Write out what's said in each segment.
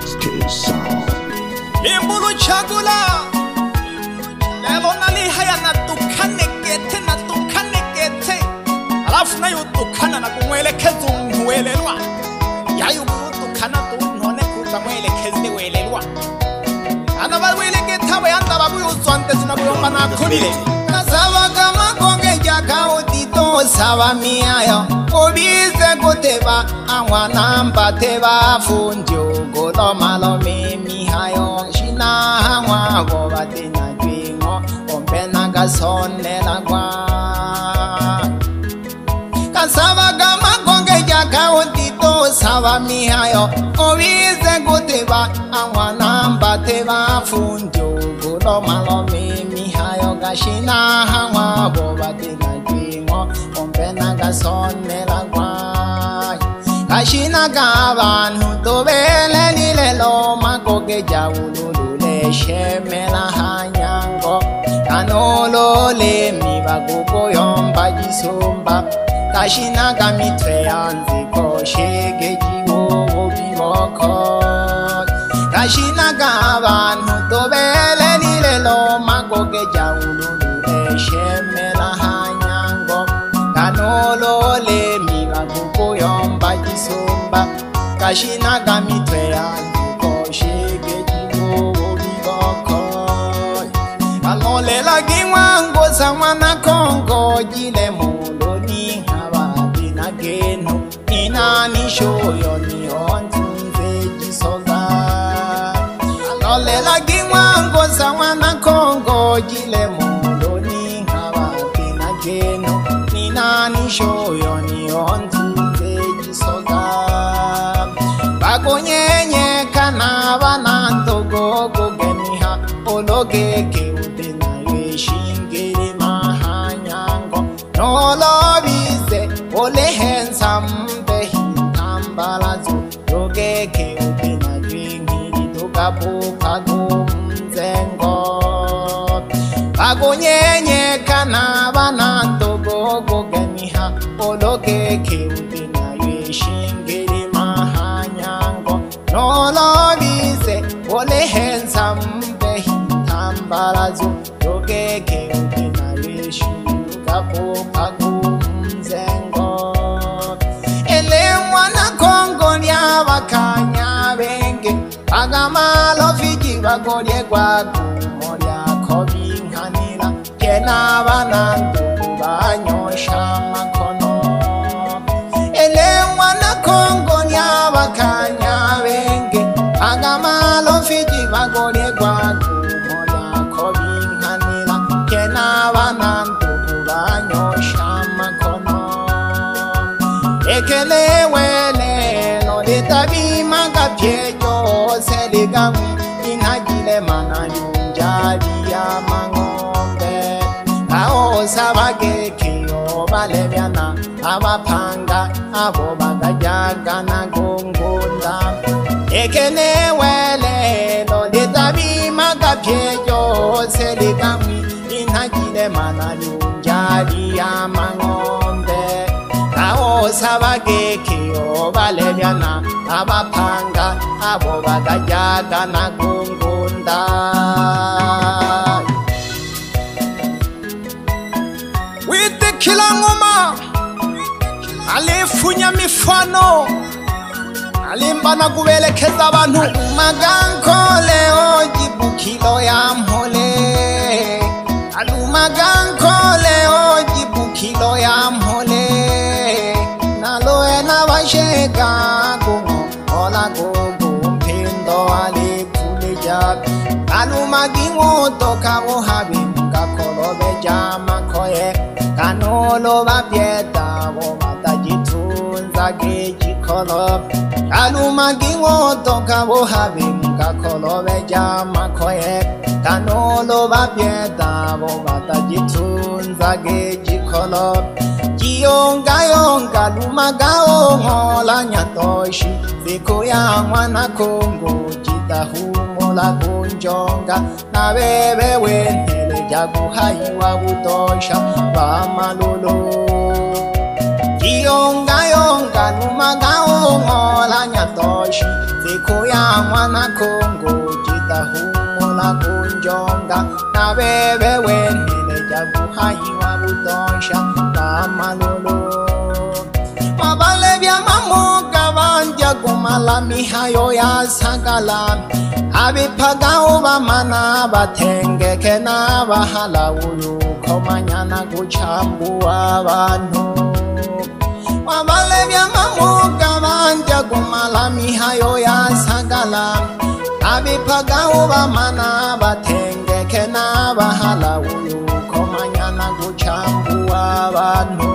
SK Sound. Imbulu chagula lelo nalihaya natukane kete alafu nayo tukana na kumwelekeza umwelelwa yayo tukana tunone kuza mwelekeze welelwa anabaweleketa bayanda babuyuzonde zinabuyomba nakulile nasaba kama konge jakawutito saba miayo obize kuteba amwana mbateba funjo golo malo mimi hayo shina hamwa bobatena dwingo ompena gasonela kwa kasaba kama konge jakawutito saba miayo obize kuteba amwana mbateba funjo golo malo mimi hayo gashina hamwa bobatena dwingo ompena gasonela kwa Kashina kabantu tobele nilelo makoke jawulule shemela hanyango kanolo le mibakuko yomba jisumba Kashina kamitwe yanziko shege jiwo biboko Kashina kabantu tobele nilelo makoke jawulule shemela hanyango kanolo le mibakuko yomba jisumba Kashina kamitwe yanziko shege jiwo biboko Kalolela gingwango samwana kongo jile muloni habadi na geno Inani shoyo ni ontunze jisoga Kalolela gingwango samwana kongo jile muloni habadi na geno Inani shoyo ni ontunze jisoga Bagonyenye kana banantogo gogemiha ologeke udena yeshingere mahanyango nolobize olehensambe hitambalazo logeke udena yengiri togabuka gumzengo Bagonyenye kana banantogo gogemiha ologeke udena yeshingere mahanyango nolobize olehensambe hitambalazo logeke udena yeshuka popa kumzengo ele mwana kongo lyabakanya benge bagamalo fiji bagolye gwagumolya kobinkanira kena banandu banyosha makono ele mwana kongo lyabakanya benge bagamalo fiji bagolye gwagumolya kobinkanira kena banandu banyosha makono Ekelewele no detabi magapyejo seligawi inagile mananyunjabi ya mangombe Kao sabageke obalebyana abapanga abo bagajaga na gongunda Ekelewele no detabi magapyejo seligawi inagile mananyunjabi ya mangombe Kao sabageke obalebyana abapanga abo bagajaga na gongunda Wite kila ngoma alifunya mifano alimbana kubelekeza abantu Alumagankole ojibukilo ya mhole Alumagankole ojibukilo ya mhole Naloe na bashega gungo ola gogo mpindo alikuleja Alumagingo toka wohabi kakolobe jama koye Kanolo babyeta wo batajitunza geji kolo Alumagingo toka wohabi kakolobe jama koye Kanolo babyeta wo batajitunza geji kolo Yonga yonga lumagao ngola nyatoshi Ziko ya mwana kongo jita humola kunjonga Na bebe wenele jagu haiwa utosha Ba malolo iyonga yonga numagaongola nyatoshi zikuya mwana kongo jita humula kunjonga na bebe wenele jabuhaiwa butosha kamalolo mabale bya mamoka banja kumala mihayo ya sakala abipagao bamana batengeke n'abahala uyu komanyana gucambua abantu mabale bya mamoka banja kumala mihayo ya sakala abipagao bamana batengeke n'abahala uyu komanyana gucambua abantu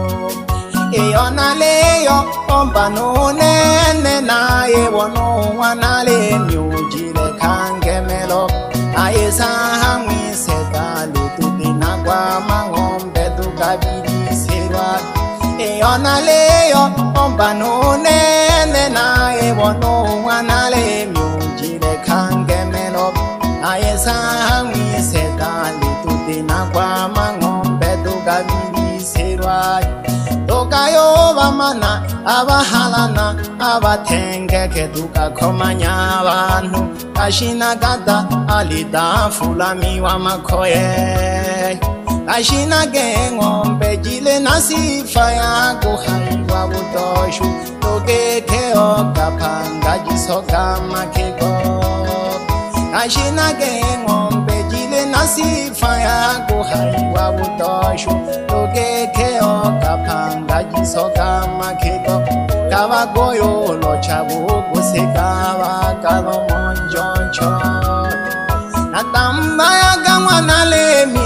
iyona leyo ombano nene naye wono wanale myujile kangemelo ayesa hamwise kali tudina kwa mangombe tukabilisirwa iyona leyo ombano nene naye wono wanale myujile kangemelo ayesa hamwise kali tudina kwa mangombe tukabilisirwa tokayo bamana abahalana abatengeke tukakomanya abantu kashina gada alida fulami wa makoye kashina ngombe jile nasifa ya kuhaiwa butoshu tokekeo kapanga jisoka makego kashina ngombe jile nasifa ya kuhaiwa butoshu tokekeo kapanga jisoka makego kabagoyo lochabu kusekaba kalomonjoncho natamba ya gamwanale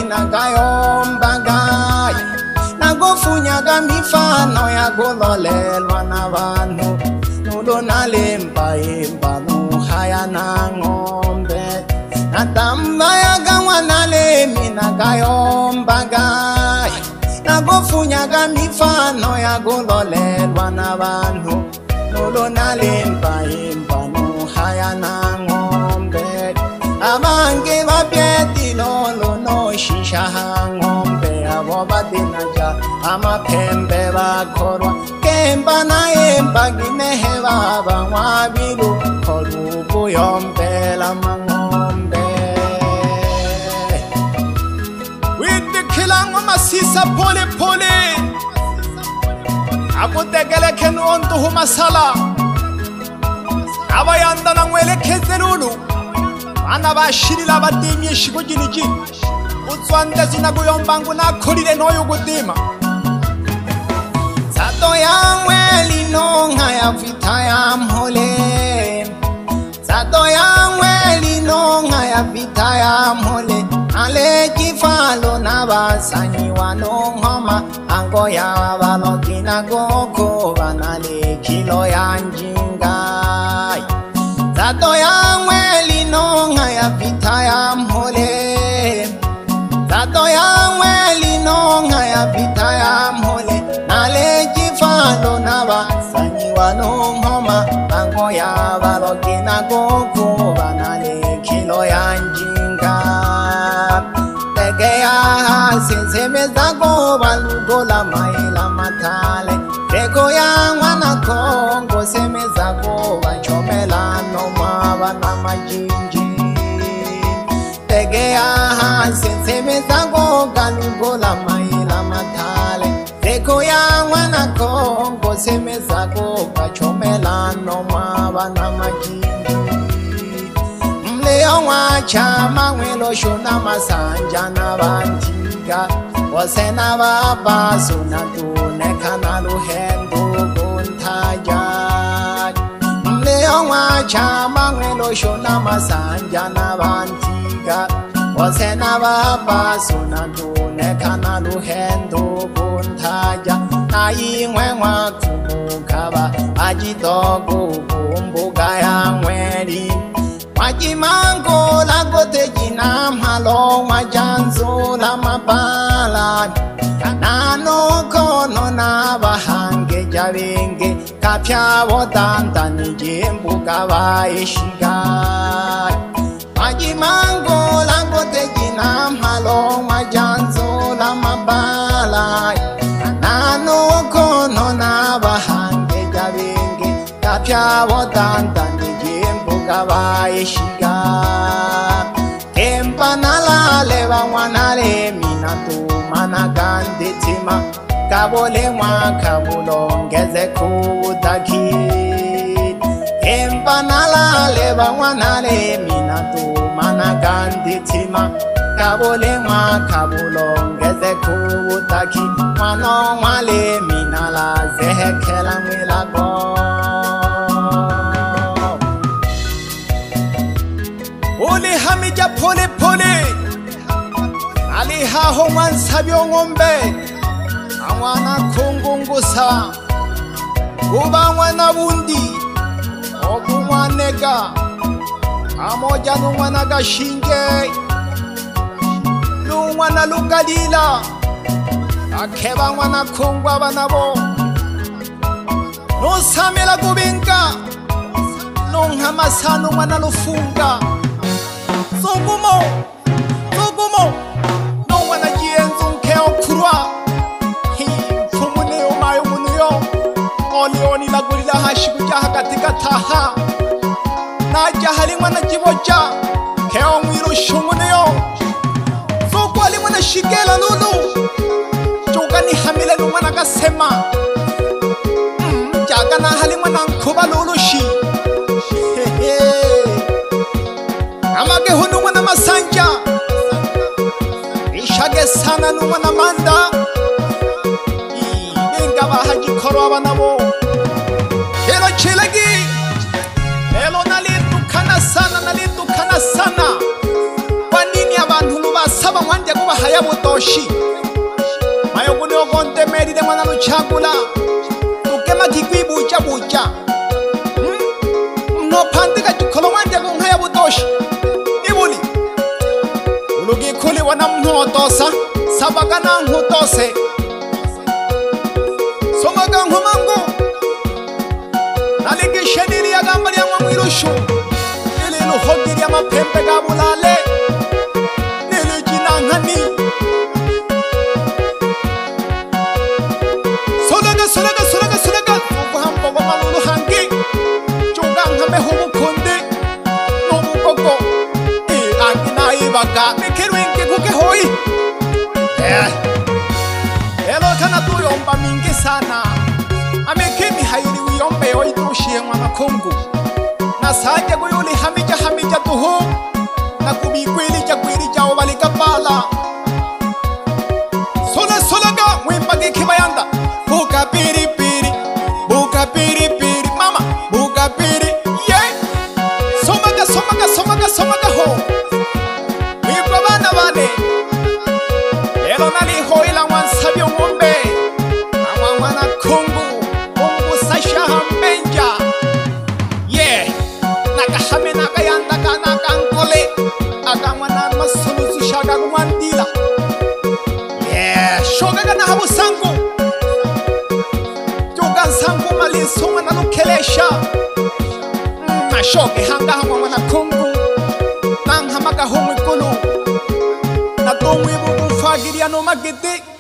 minagayombagai nagofunyaga mifano ya gololelwa n'abantu nulonalemba emba nuhaya na ngombe natamba ya gamwanale minagayombagai nagofunyaga mifano ya gololelwa n'abantu nulonalemba emba nuhaya na ngombe abange babyeti lolo no shisha ngombe abo badinaja amapembe bakorwa kemba na emba ginehe baba mwabiru korubu yombela mangombe with the kilango masisa pole pole akutegele kenu onto humasala abayanda na mwele kezelulu ana bashirila batimye shigojiniki utswande zinaguyombangu nakolile noyo gutima sato yamwe linonga ya vita ya mhole sato yamwe linonga ya vita ya mhole ale kifalo na basanyi wanongoma ango ya balokina goko banale kilo ya njinga sato yamwe linonga ya vita ya mhole sato yamwe linonga ya vita ya mhole nale kifalo na basanyi wanongoma ango ya balokina goko banale kilo ya njinga tegeya senzemeza go balugola maila matale tego ya mwana kongo semeza go bachomela no mabana majinji tegeya senzemeza go balugola maila matale tego ya mwana kongo semeza go bachomela no mabana majinji Leo chama mwelo shona masanja na bantiga wasena baba suna tune kanalu hendo gontaja Leo chama mwelo shona masanja na bantiga wasena baba suna tune kanalu hendo gontaja Ayi mwa kumukaba ajitogo kumbuga ya mweli Wajimango la gote jina malo wajanzo la mabala Nano kono na bahange jabenge Kapya wotanta nijembu kawa ishigai Wajimango la gote jina malo wajanzo la mabala Nano kono kabaye shiga empanala leva wanale minatu managande tima kabole mwa kabulongeze kudaki empanala leva wanale minatu managande tima kabole mwa kabulongeze kudaki mano wale minala zehekela milago Uli hamija pole pole Ali haho mwansabyo ngombe Amwana kungungusa Kuba mwana bundi Oku mwanega Amoja nungwana gashinge Nungwana lungalila Akeba mwana kungwa banabo Nusamela kubinga Nunghamasanu mwana lufunga Zogumo, Zogumo, no one again don't care Kura. He Fumuneo, my Munio, Olioni Lagula Hashikuja Katikataha Naja Halimana Jiboja, Keon Miro Shumuneo. So Qualimana Shigela Lulu Jogani Hamila Numanagasema Jagana Halimana Kuba Lulushi. Amage hunu wana masanja Ishage sana nuwana manda Inga bahaji koro abanabo Helo chilegi Lelo nalitukana sana Kwa nini abantu nubasaba mwanje kuba hayabutoshi Mayoguni ogonte meride mwana luchagula Tukema kikwi buja buja Mnopandika chukolo mwanje kuba hayabutoshi Ulugi kuli wana mnotosa Sabaga na nhutose Somaga nhumangu Naligi shenili ya gambali ya mwirushu Nili luhogiri ya mapempe gabulale Nili jinangani Sulaga Ubuhambo wa malulu hangi Chuganga hubu kundi Nubu koko Angina ibaga Mikirwingi kuke hoi Elo kana tu yomba mingi sana Amikimi hayuri uyombe oitushie mwana kungu Nasaje kuyuli hamija tuhu Na kubikwili ja obalika pala Sulaga Mwimbagi kibayanda Buka piri Mama buka piri Yeah Somaga ho Wibwa bana bane Lelo nali hoila wansabyo ngombe Awa wana kungu sasha hambenja Yeah Nakahame nakayanda kanakankole Aga wana masulusu shaga kumandila Yeah Shoga gana habu sangu Joga sangu malisu wana lukelesha Shoge hanga hama wana kungu Nang hamaga homu kulu Na tomu ibu kufagiria no magiti